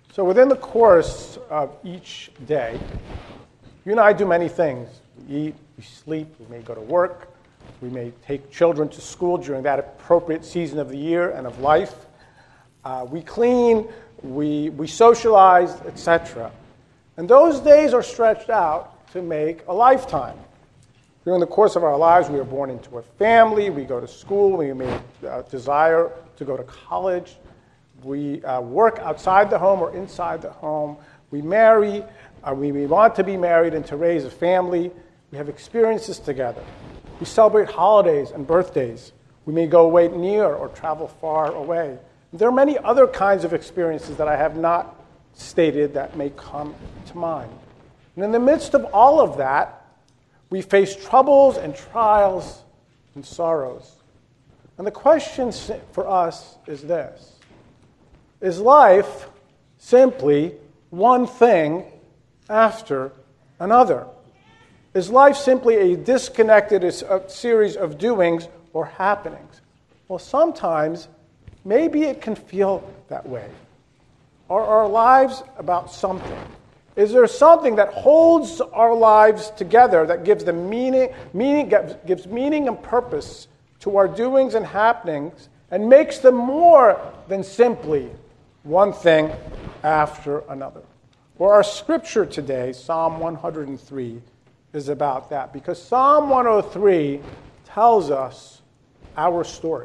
So within the course of each day, you and I do many things. We eat, we sleep, we may go to work, we may take children to school during that appropriate season of the year and of life. We clean, we socialize, etc. And those days are stretched out to make a lifetime. During the course of our lives, we are born into a family, we go to school, we may desire to go to college. We work outside the home or inside the home. We marry, we want to be married and to raise a family. We have experiences together. We celebrate holidays and birthdays. We may go away near or travel far away. There are many other kinds of experiences that I have not stated that may come to mind. And in the midst of all of that, we face troubles and trials and sorrows. And the question for us is this. Is life simply one thing after another? Is life simply a disconnected series of doings or happenings? Well, sometimes, maybe it can feel that way. Are our lives about something? Is there something that holds our lives together, that gives them gives meaning and purpose to our doings and happenings, and makes them more than simply one thing after another? Well, our scripture today, Psalm 103, is about that, because Psalm 103 tells us our story.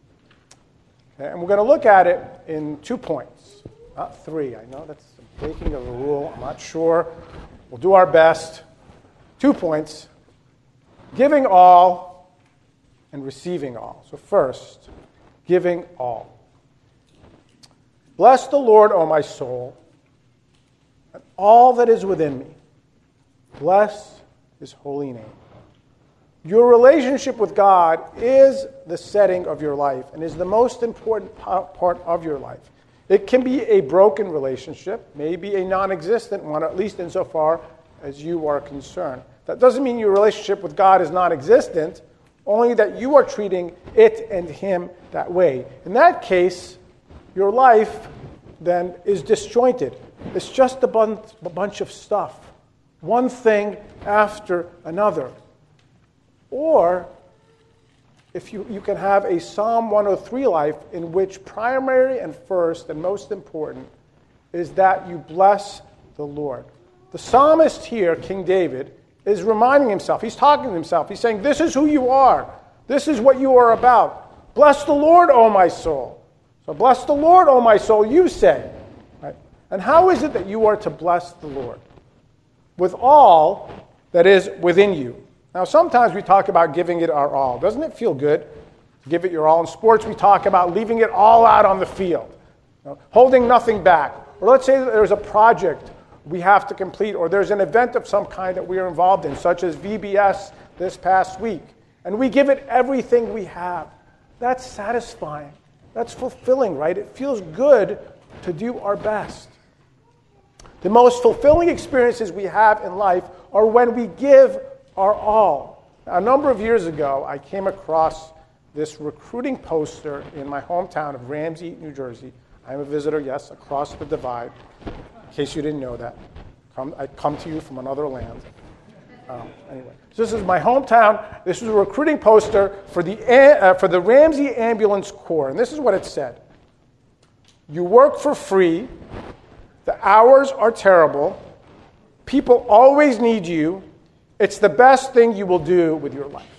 And we're going to look at it in 2 points, not 3. I know that's the breaking of a rule. I'm not sure. We'll do our best. 2 points: giving all and receiving all. So first, giving all. Bless the Lord, O my soul, and all that is within me. Bless his holy name. Your relationship with God is the setting of your life and is the most important part of your life. It can be a broken relationship, maybe a non-existent one, at least insofar as you are concerned. That doesn't mean your relationship with God is non-existent, only that you are treating it and him that way. In that case, your life then is disjointed. It's just a bunch of stuff, one thing after another. Or if you can have a Psalm 103 life in which primary and first and most important is that you bless the Lord. The psalmist here, King David, is reminding himself, he's talking to himself, he's saying, this is who you are. This is what you are about. Bless the Lord, O my soul. So bless the Lord, O my soul, you say. Right? And how is it that you are to bless the Lord? With all that is within you. Now, sometimes we talk about giving it our all. Doesn't it feel good to give it your all? In sports, we talk about leaving it all out on the field, holding nothing back. Or let's say that there's a project we have to complete, or there's an event of some kind that we are involved in, such as VBS this past week, and we give it everything we have. That's satisfying. That's fulfilling, right? It feels good to do our best. The most fulfilling experiences we have in life are when we give our all. Now, a number of years ago, I came across this recruiting poster in my hometown of Ramsey, New Jersey. I'm a visitor, yes, across the divide, in case you didn't know that. I come to you from another land. Anyway, so this is my hometown. This was a recruiting poster for the Ramsey Ambulance Corps, and this is what it said. You work for free. The hours are terrible. People always need you. It's the best thing you will do with your life.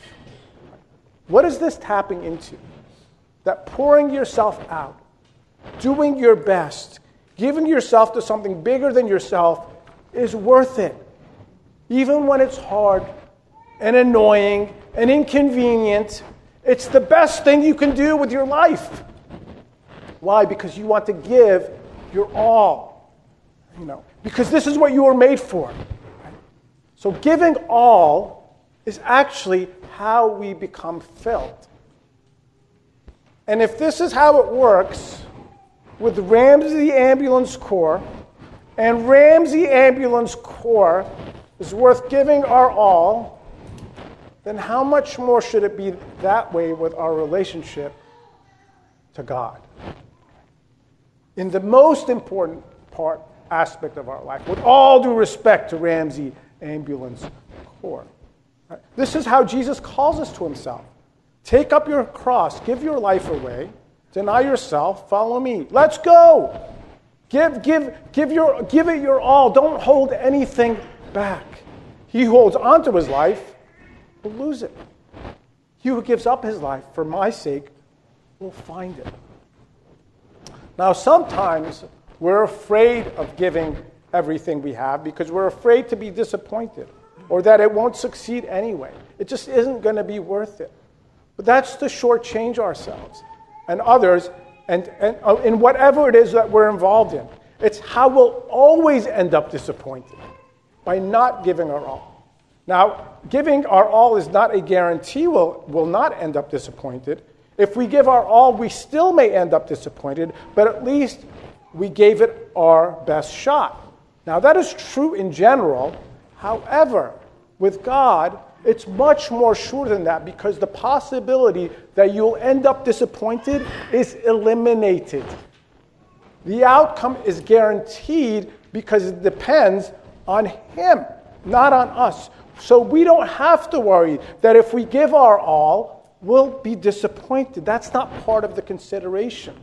What is this tapping into? That pouring yourself out, doing your best, giving yourself to something bigger than yourself is worth it. Even when it's hard and annoying and inconvenient, it's the best thing you can do with your life. Why? Because you want to give your all. Because this is what you were made for. So giving all is actually how we become filled. And if this is how it works with Ramsey Ambulance Corps, and Ramsey Ambulance Corps is worth giving our all, then how much more should it be that way with our relationship to God? In the most important aspect of our life. With all due respect to Ramsey Ambulance Corps. Right? This is how Jesus calls us to himself. Take up your cross, give your life away, deny yourself, follow me. Let's go. Give it your all. Don't hold anything back. He who holds on to his life will lose it. He who gives up his life for my sake will find it. Now, sometimes we're afraid of giving everything we have because we're afraid to be disappointed or that it won't succeed anyway. It just isn't going to be worth it. But that's to shortchange ourselves and others and in whatever it is that we're involved in. It's how we'll always end up disappointed, by not giving our all. Now, giving our all is not a guarantee we'll not end up disappointed. If we give our all, we still may end up disappointed, but at least we gave it our best shot. Now, that is true in general. However, with God, it's much more sure than that because the possibility that you'll end up disappointed is eliminated. The outcome is guaranteed because it depends on him, not on us. So we don't have to worry that if we give our all, we'll be disappointed. That's not part of the consideration.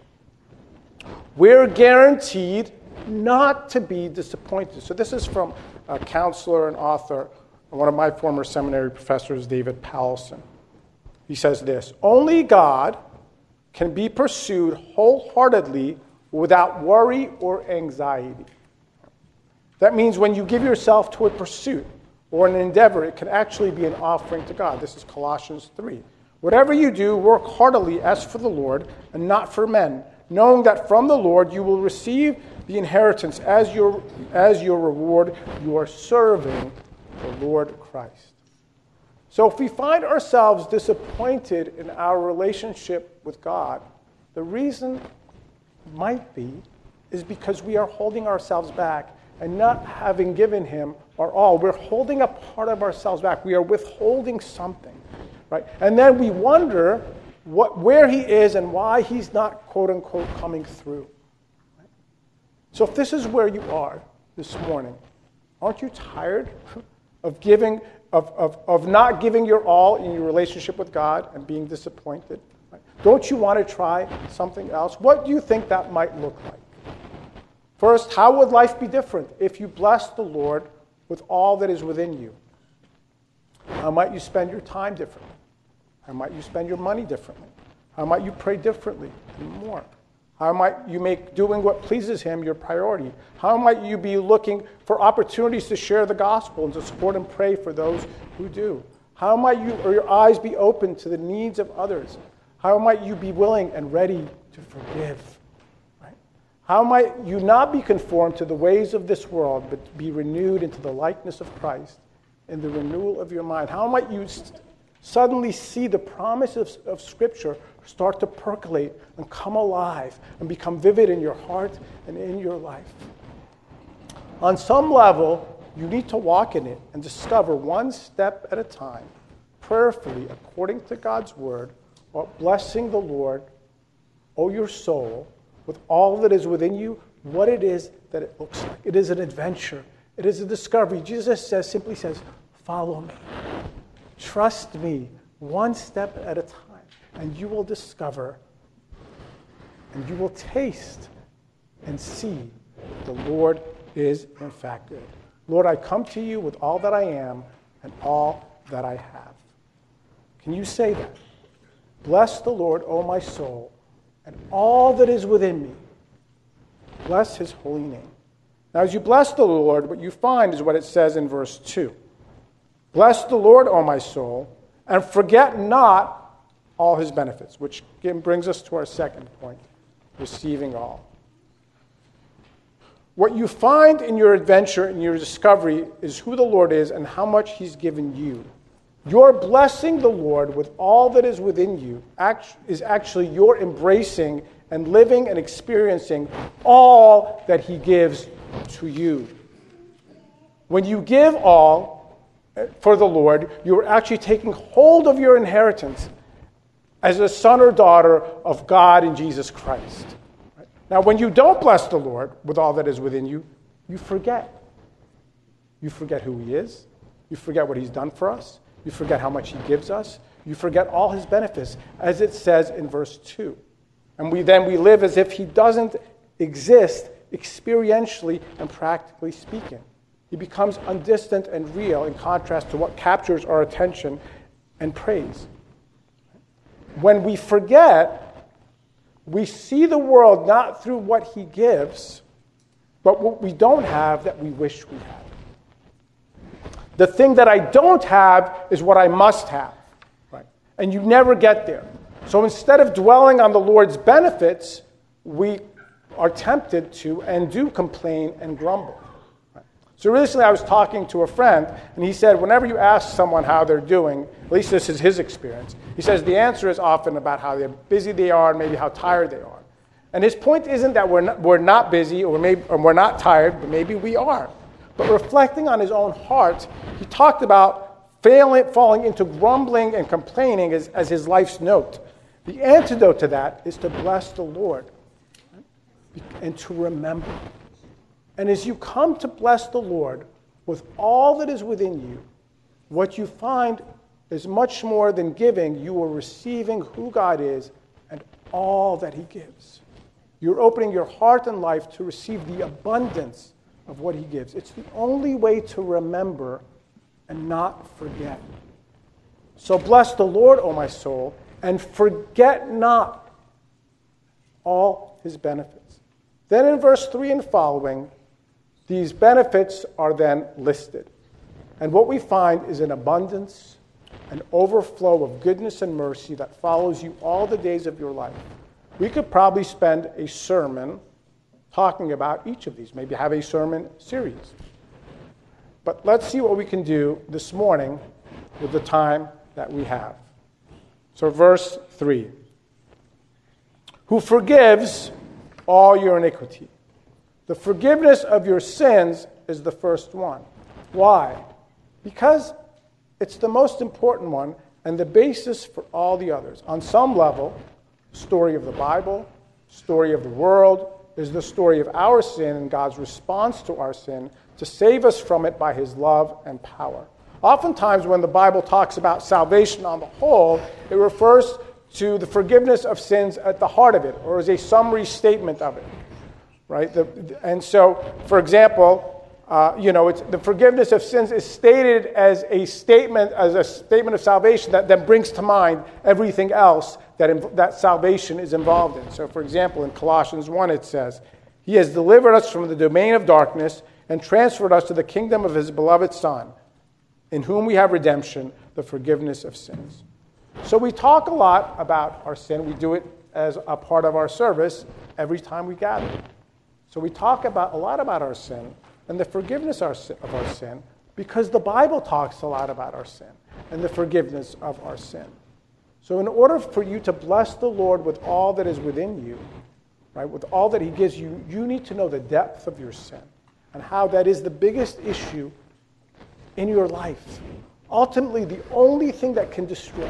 We're guaranteed not to be disappointed. So this is from a counselor and author, one of my former seminary professors, David Powelson. He says this: only God can be pursued wholeheartedly without worry or anxiety. That means when you give yourself to a pursuit or an endeavor, it can actually be an offering to God. This is Colossians 3. Whatever you do, work heartily as for the Lord and not for men, knowing that from the Lord you will receive the inheritance as your reward. You are serving the Lord Christ. So if we find ourselves disappointed in our relationship with God, the reason might be is because we are holding ourselves back and not having given him our all. We're holding a part of ourselves back. We are withholding something, right? And then we wonder where he is and why he's not, quote unquote, coming through. Right? So if this is where you are this morning, aren't you tired of not giving your all in your relationship with God and being disappointed? Right? Don't you want to try something else? What do you think that might look like? First, how would life be different if you blessed the Lord with all that is within you? How might you spend your time differently? How might you spend your money differently? How might you pray differently and more? How might you make doing what pleases him your priority? How might you be looking for opportunities to share the gospel and to support and pray for those who do? How might your eyes be open to the needs of others? How might you be willing and ready to forgive? How might you not be conformed to the ways of this world, but be renewed into the likeness of Christ in the renewal of your mind? How might you suddenly see the promises of Scripture start to percolate and come alive and become vivid in your heart and in your life? On some level, you need to walk in it and discover one step at a time, prayerfully, according to God's word, while blessing the Lord, O your soul, with all that is within you, what it is that it looks like. It is an adventure. It is a discovery. Jesus simply says, follow me. Trust me one step at a time, and you will discover, and you will taste and see the Lord is in fact good. Lord, I come to you with all that I am and all that I have. Can you say that? Bless the Lord, O my soul, and all that is within me. Bless his holy name. Now, as you bless the Lord, what you find is what it says in verse 2. Bless the Lord, O my soul, and forget not all his benefits, which again brings us to our second point, receiving all. What you find in your adventure and your discovery is who the Lord is and how much he's given you. Your blessing the Lord with all that is within you is actually your embracing and living and experiencing all that he gives to you. When you give all for the Lord, you're actually taking hold of your inheritance as a son or daughter of God in Jesus Christ. Now, when you don't bless the Lord with all that is within you, you forget. You forget who he is. You forget what he's done for us. You forget how much he gives us. You forget all his benefits, as it says in verse 2. And we live as if he doesn't exist experientially and practically speaking. He becomes undistant and real in contrast to what captures our attention and praise. When we forget, we see the world not through what he gives, but what we don't have that we wish we had. The thing that I don't have is what I must have, right? And you never get there. So instead of dwelling on the Lord's benefits, we are tempted to and do complain and grumble. Right? So recently I was talking to a friend, and he said whenever you ask someone how they're doing, at least this is his experience, he says the answer is often about how busy they are and maybe how tired they are. And his point isn't that we're not busy or we're not tired, but maybe we are. But reflecting on his own heart, he talked about falling into grumbling and complaining as his life's note. The antidote to that is to bless the Lord and to remember. And as you come to bless the Lord with all that is within you, what you find is much more than giving. You are receiving who God is and all that he gives. You're opening your heart and life to receive the abundance of what he gives. It's the only way to remember and not forget. So bless the Lord, O my soul, and forget not all his benefits. Then in verse 3 and following, these benefits are then listed. And what we find is an abundance, an overflow of goodness and mercy that follows you all the days of your life. We could probably spend a sermon talking about each of these, maybe have a sermon series. But let's see what we can do this morning with the time that we have. So verse 3. Who forgives all your iniquity. The forgiveness of your sins is the first one. Why? Because it's the most important one and the basis for all the others. On some level, story of the Bible, story of the world, is the story of our sin and God's response to our sin to save us from it by his love and power. Oftentimes when the Bible talks about salvation on the whole, it refers to the forgiveness of sins at the heart of it, or as a summary statement of it. Right? And so, for example, the forgiveness of sins is stated as a statement of salvation that then brings to mind everything else that salvation is involved in. So, for example, in Colossians 1 it says, he has delivered us from the domain of darkness and transferred us to the kingdom of his beloved Son, in whom we have redemption, the forgiveness of sins. So we talk a lot about our sin. We do it as a part of our service every time we gather. So we talk a lot about our sin and the forgiveness of our sin because the Bible talks a lot about our sin and the forgiveness of our sin. So in order for you to bless the Lord with all that is within you, right, with all that he gives you, you need to know the depth of your sin and how that is the biggest issue in your life. Ultimately, the only thing that can destroy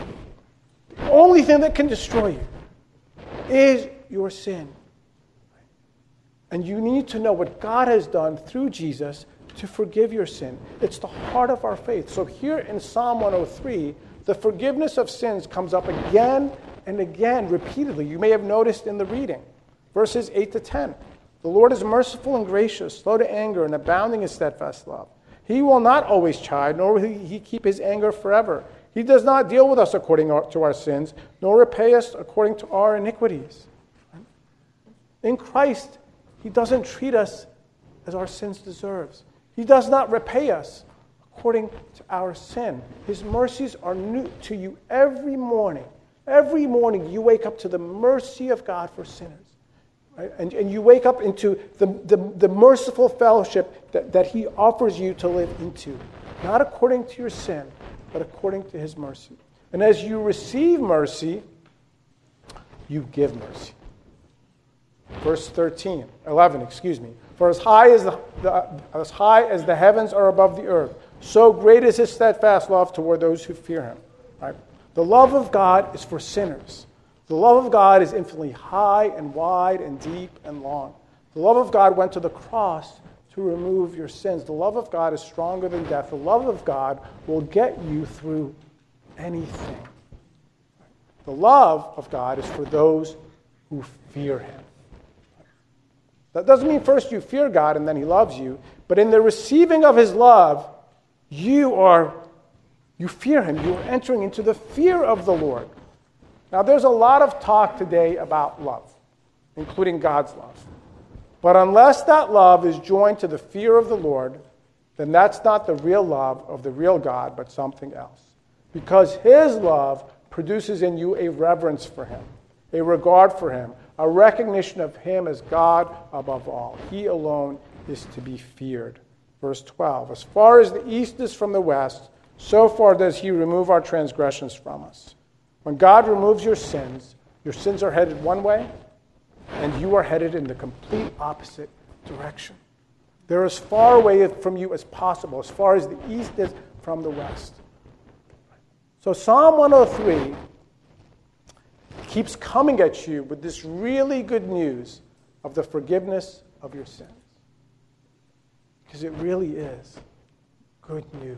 you, is your sin. And you need to know what God has done through Jesus to forgive your sin. It's the heart of our faith. So here in Psalm 103, the forgiveness of sins comes up again and again, repeatedly. You may have noticed in the reading, verses 8 to 10. The Lord is merciful and gracious, slow to anger, and abounding in steadfast love. He will not always chide, nor will he keep his anger forever. He does not deal with us according to our sins, nor repay us according to our iniquities. In Christ, he doesn't treat us as our sins deserves. He does not repay us according to our sin. His mercies are new to you every morning. Every morning you wake up to the mercy of God for sinners. Right? And you wake up into the merciful fellowship that he offers you to live into. Not according to your sin, but according to his mercy. And as you receive mercy, you give mercy. Verse 11. For as high as the heavens are above the earth, so great is his steadfast love toward those who fear him. Right? The love of God is for sinners. The love of God is infinitely high and wide and deep and long. The love of God went to the cross to remove your sins. The love of God is stronger than death. The love of God will get you through anything. The love of God is for those who fear him. That doesn't mean first you fear God and then he loves you, but in the receiving of his love, you fear him. You are entering into the fear of the Lord. Now, there's a lot of talk today about love, including God's love. But unless that love is joined to the fear of the Lord, then that's not the real love of the real God, but something else. Because his love produces in you a reverence for him, a regard for him, a recognition of him as God above all. He alone is to be feared. Verse 12, as far as the east is from the west, so far does he remove our transgressions from us. When God removes your sins are headed one way, and you are headed in the complete opposite direction. They're as far away from you as possible, as far as the east is from the west. So Psalm 103 keeps coming at you with this really good news of the forgiveness of your sins. Because it really is good news.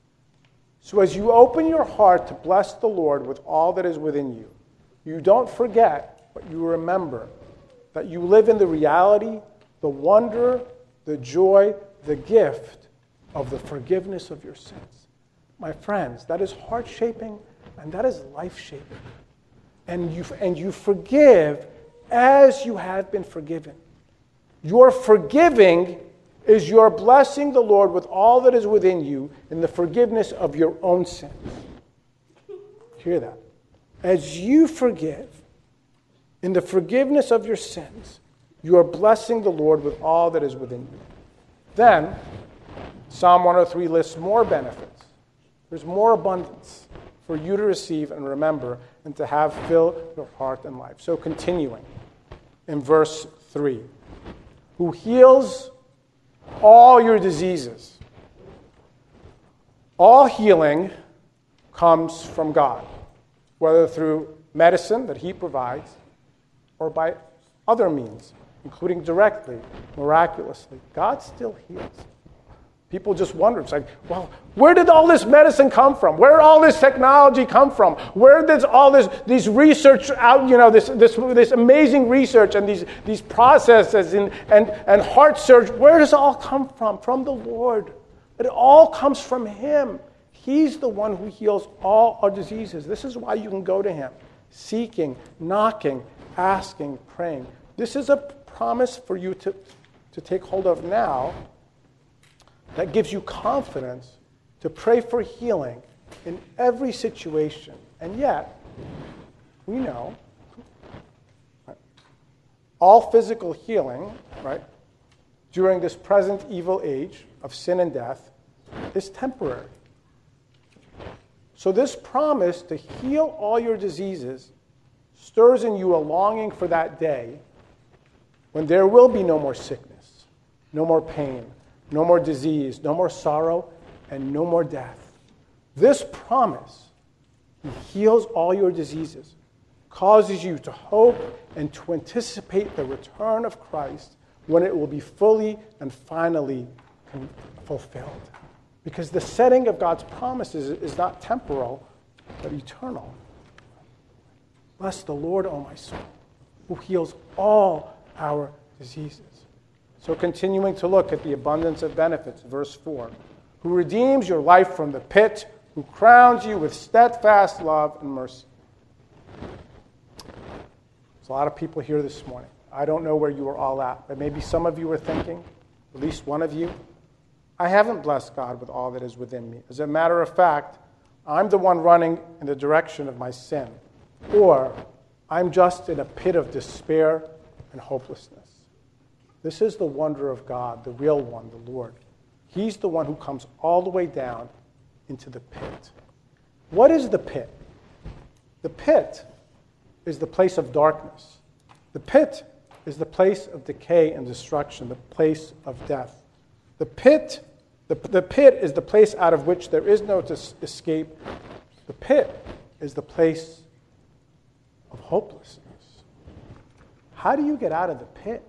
So as you open your heart to bless the Lord with all that is within you, you don't forget, but you remember that you live in the reality, the wonder, the joy, the gift of the forgiveness of your sins. My friends, that is heart-shaping and that is life-shaping. And you forgive as you have been forgiven. Your forgiving is your blessing the Lord with all that is within you in the forgiveness of your own sins. Hear that. As you forgive in the forgiveness of your sins, you are blessing the Lord with all that is within you. Then, Psalm 103 lists more benefits. There's more abundance for you to receive and remember and to have fill your heart and life. So continuing in verse 3, who heals all your diseases. All healing comes from God, whether through medicine that he provides or by other means, including directly, miraculously. God still heals. People just wonder, it's like, well, where did all this medicine come from? Where did all this technology come from? Where did all these research out, this amazing research and these processes and heart surgery, where does it all come from? From the Lord. It all comes from him. He's the one who heals all our diseases. This is why you can go to him, seeking, knocking, asking, praying. This is a promise for you to take hold of now, that gives you confidence to pray for healing in every situation. And yet, we know all physical healing, right, during this present evil age of sin and death is temporary. So this promise to heal all your diseases stirs in you a longing for that day when there will be no more sickness, no more pain, no more disease, no more sorrow, and no more death. This promise, he heals all your diseases, causes you to hope and to anticipate the return of Christ when it will be fully and finally fulfilled. Because the setting of God's promises is not temporal, but eternal. Bless the Lord, O my soul, who heals all our diseases. So continuing to look at the abundance of benefits, verse 4, who redeems your life from the pit, who crowns you with steadfast love and mercy. There's a lot of people here this morning. I don't know where you are all at, but maybe some of you are thinking, at least one of you, I haven't blessed God with all that is within me. As a matter of fact, I'm the one running in the direction of my sin. Or I'm just in a pit of despair and hopelessness. This is the wonder of God, the real one, the Lord. He's the one who comes all the way down into the pit. What is the pit? The pit is the place of darkness. The pit is the place of decay and destruction, the place of death. The pit is the place out of which there is no escape. The pit is the place of of hopelessness. How do you get out of the pit?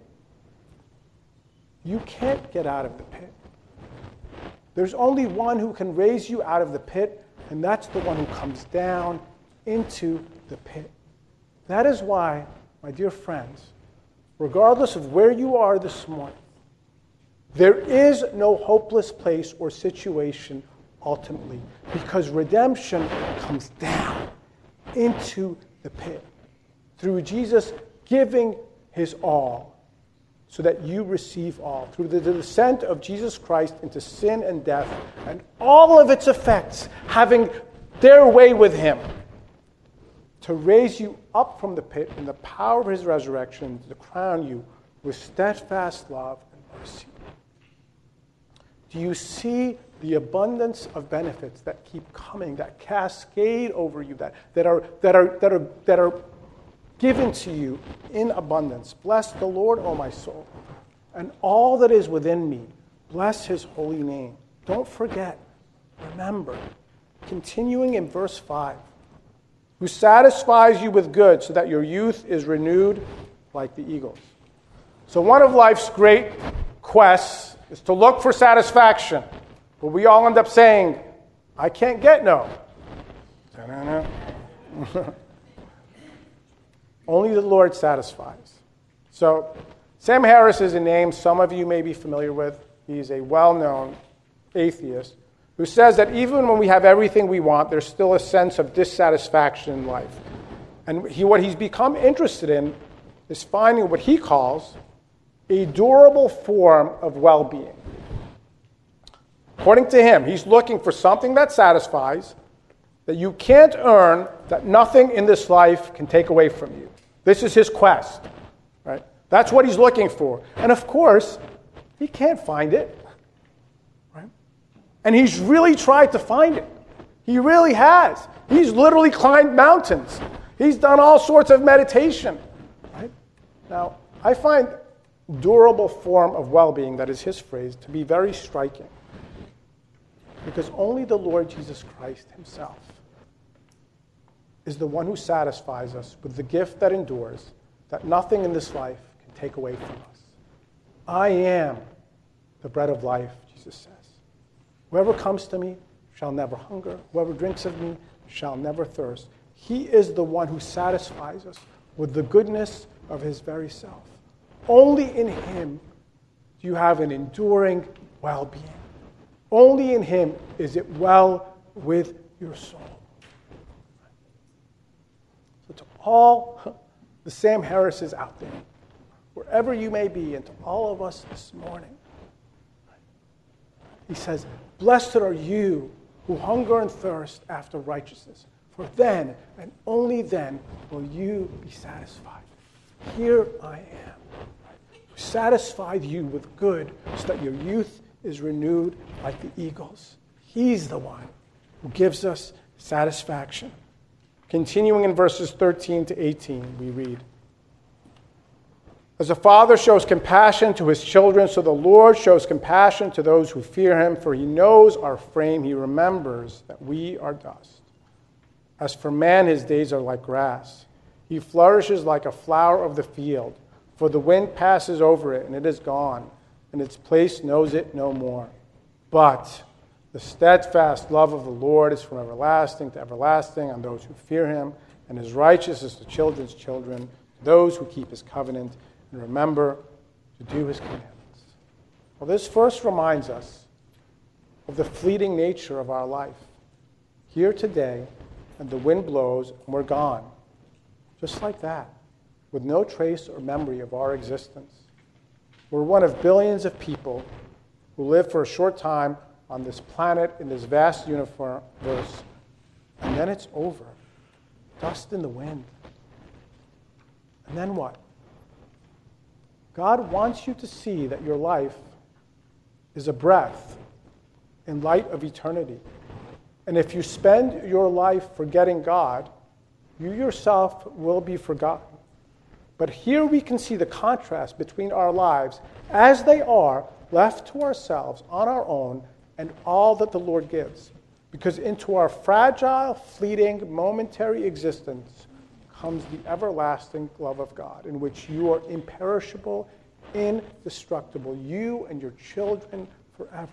You can't get out of the pit. There's only one who can raise you out of the pit, and that's the one who comes down into the pit. That is why, my dear friends, regardless of where you are this morning, there is no hopeless place or situation ultimately, because redemption comes down into the pit through Jesus giving his all so that you receive all. Through the descent of Jesus Christ into sin and death and all of its effects having their way with him to raise you up from the pit in the power of his resurrection to crown you with steadfast love and mercy. Do you see the abundance of benefits that keep coming, that cascade over you, that are given to you in abundance? Bless the Lord, O my soul, and all that is within me. Bless his holy name. Don't forget, remember, continuing in verse 5, who satisfies you with good so that your youth is renewed like the eagles. So one of life's great quests is to look for satisfaction. But we all end up saying, I can't get no. Only the Lord satisfies. So Sam Harris is a name some of you may be familiar with. He's a well-known atheist who says that even when we have everything we want, there's still a sense of dissatisfaction in life. And what he's become interested in is finding what he calls a durable form of well-being. According to him, he's looking for something that satisfies, that you can't earn, that nothing in this life can take away from you. This is his quest, right? That's what he's looking for. And of course, he can't find it, right? And he's really tried to find it. He really has. He's literally climbed mountains. He's done all sorts of meditation, right? Now, I find durable form of well-being, that is his phrase, to be very striking. Because only the Lord Jesus Christ himself is the one who satisfies us with the gift that endures, that nothing in this life can take away from us. I am the bread of life, Jesus says. Whoever comes to me shall never hunger. Whoever drinks of me shall never thirst. He is the one who satisfies us with the goodness of his very self. Only in him do you have an enduring well-being. Only in him is it well with your soul. So to all the Sam Harrises out there, wherever you may be, and to all of us this morning, he says, blessed are you who hunger and thirst after righteousness, for then and only then will you be satisfied. Here I am, who satisfied you with good so that your youth is renewed like the eagles. He's the one who gives us satisfaction. Continuing in verses 13 to 18, we read, as a father shows compassion to his children, so the Lord shows compassion to those who fear him, for he knows our frame. He remembers that we are dust. As for man, his days are like grass. He flourishes like a flower of the field, for the wind passes over it, and it is gone, and its place knows it no more. But the steadfast love of the Lord is from everlasting to everlasting on those who fear him, and his righteousness to children's children, those who keep his covenant and remember to do his commandments. Well, this verse reminds us of the fleeting nature of our life. Here today, and the wind blows, and we're gone. Just like that, with no trace or memory of our existence. We're one of billions of people who live for a short time on this planet in this vast universe, and then it's over. Dust in the wind. And then what? God wants you to see that your life is a breath in light of eternity. And if you spend your life forgetting God, you yourself will be forgotten. But here we can see the contrast between our lives as they are left to ourselves on our own and all that the Lord gives. Because into our fragile, fleeting, momentary existence comes the everlasting love of God, in which you are imperishable, indestructible, you and your children forever.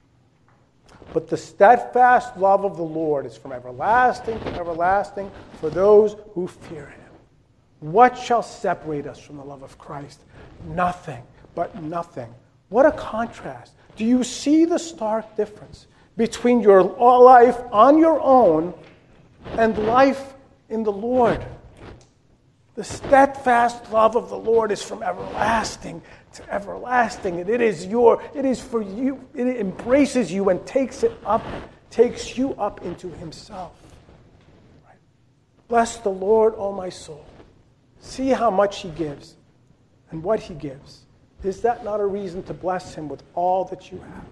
But the steadfast love of the Lord is from everlasting to everlasting for those who fear him. What shall separate us from the love of Christ? Nothing, but nothing. What a contrast. Do you see the stark difference between your life on your own and life in the Lord? The steadfast love of the Lord is from everlasting to everlasting, and it is for you. It embraces you and takes you up into himself. Right? Bless the Lord, O my soul. See how much he gives and what he gives. Is that not a reason to bless him with all that you have?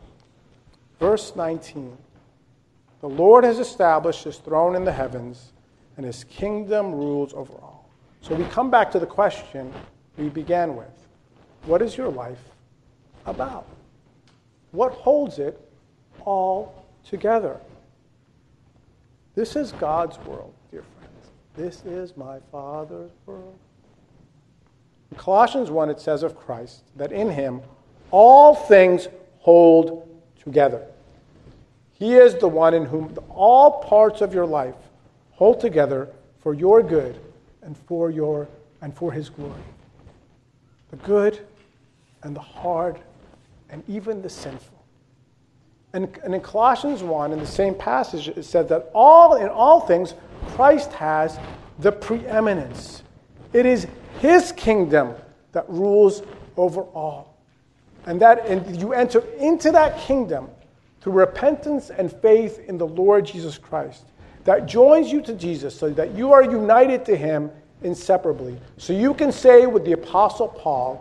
Verse 19. The Lord has established his throne in the heavens, and his kingdom rules over all. So we come back to the question we began with. What is your life about? What holds it all together? This is God's world, dear friends. This is my Father's world. In Colossians 1, it says of Christ that in him all things hold together. He is the one in whom all parts of your life hold together for your good and for his glory. The good and the hard and even the sinful. And in Colossians 1, in the same passage, it said that in all things, Christ has the preeminence. It is his kingdom that rules over all. And you enter into that kingdom through repentance and faith in the Lord Jesus Christ. That joins you to Jesus so that you are united to him inseparably. So you can say with the Apostle Paul,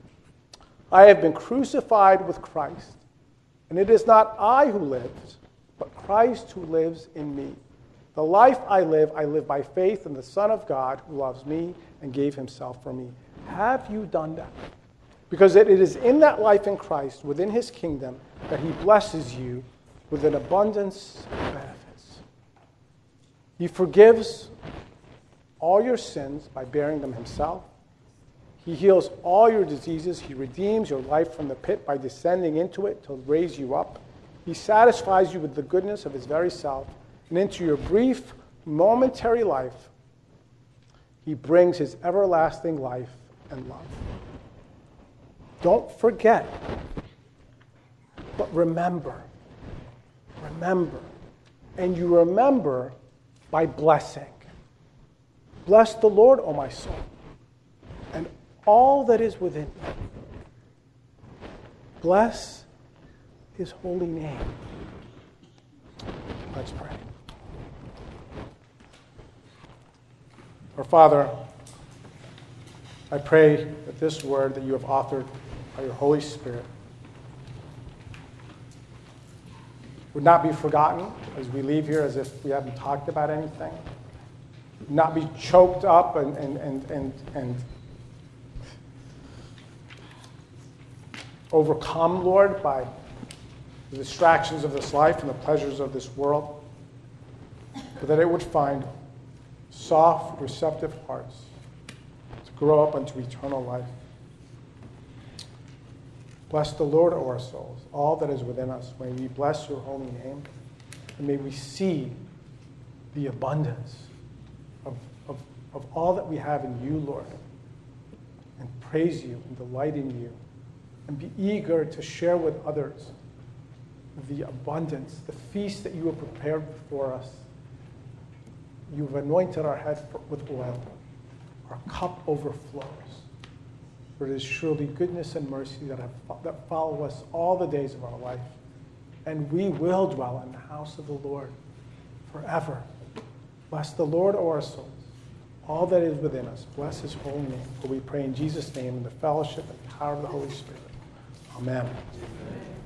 I have been crucified with Christ, and it is not I who lives, but Christ who lives in me. The life I live by faith in the Son of God who loves me and gave himself for me. Have you done that? Because it is in that life in Christ, within his kingdom, that he blesses you with an abundance of benefits. He forgives all your sins by bearing them himself. He heals all your diseases. He redeems your life from the pit by descending into it to raise you up. He satisfies you with the goodness of his very self. And into your brief, momentary life, he brings his everlasting life and love. Don't forget, but remember. Remember. And you remember by blessing. Bless the Lord, O my soul, and all that is within me. Bless his holy name. Let's pray. Our Father, I pray that this word that you have authored by your Holy Spirit would not be forgotten as we leave here as if we haven't talked about anything. Not be choked up and overcome, Lord, by the distractions of this life and the pleasures of this world, but that it would find soft, receptive hearts to grow up unto eternal life. Bless the Lord, O our souls, all that is within us. May we bless your holy name, and may we see the abundance of all that we have in you, Lord, and praise you and delight in you, and be eager to share with others the abundance, the feast that you have prepared for us. You've anointed our head with oil. Our cup overflows. For it is surely goodness and mercy that follow us all the days of our life. And we will dwell in the house of the Lord forever. Bless the Lord, O our souls, all that is within us. Bless his holy name. For we pray in Jesus' name in the fellowship and power of the Holy Spirit. Amen.